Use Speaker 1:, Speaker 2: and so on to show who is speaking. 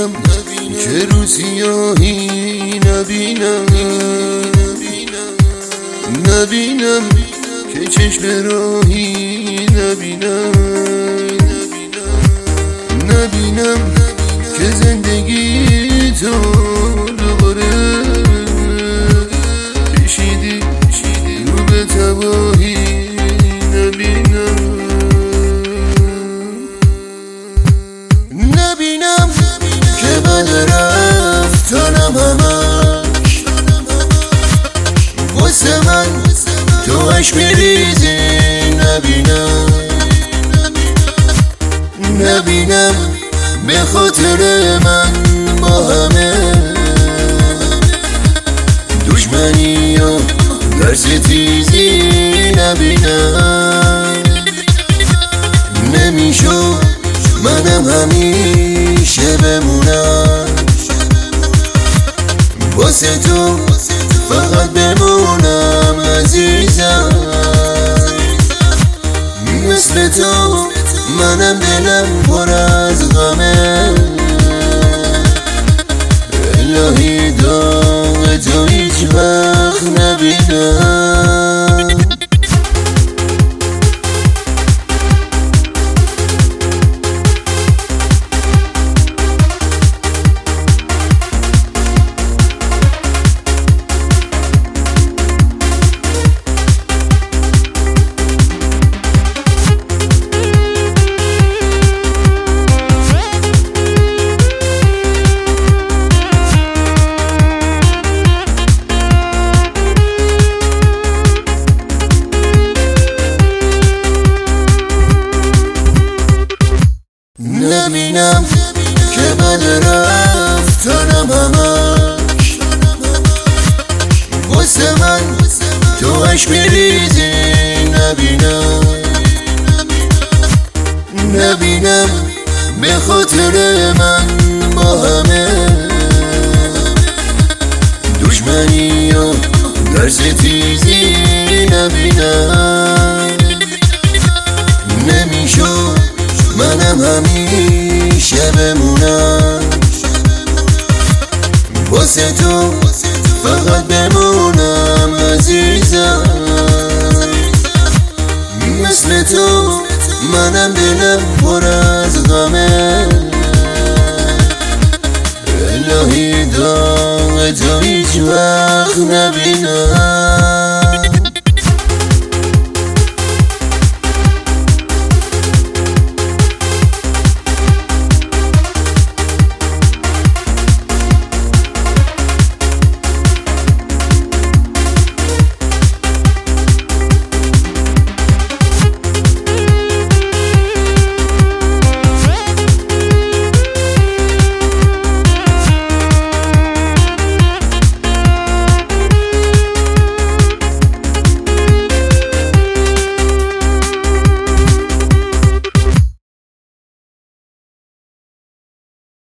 Speaker 1: نبینم که رو سیاهی نبینم که چشم راهی نبینم که زندگی تو دوباره کشیدی رو به تباهی نبینم که بد رفتنم همش واسه من تو عشق میریزی نبینم به خاطر من با همه دشمنی و درس تیزی نبینم نمیشد منم همیشه بمونم واسه تو فقط بمونم عزیزم مثل تو منم دلم پر از غمه الهی داغ تو هیچ وقت نبینم نبینم که بد رفتنم همش واسه من تو عشق میریزی نبینم به خاطر من با همه دشمنی و درس تیزی نبینم نمیشد منم همیشه بمونم واسه تو فقط بمونم عزیزم مثل تو منم دلم پر از غمه الهی داغ تو هیچ وقت نبینم